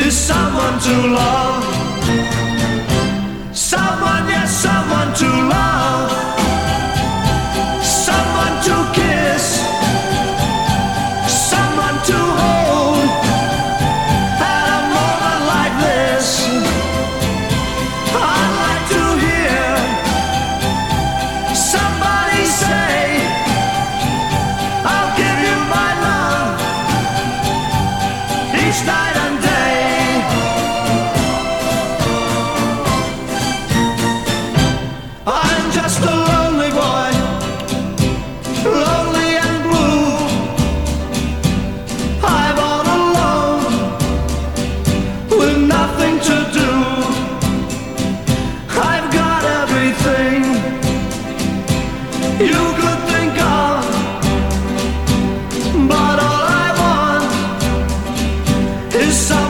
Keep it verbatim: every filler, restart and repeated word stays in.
is someone to love. Someone, yes, someone to love. Someone to kiss. Someone to hold. At a moment like this, I'd like to hear somebody say, I'll give you my love each night and day. I'm just a lonely boy, lonely and blue. I'm all alone with nothing to do. I've got everything you could think of, but all I want is some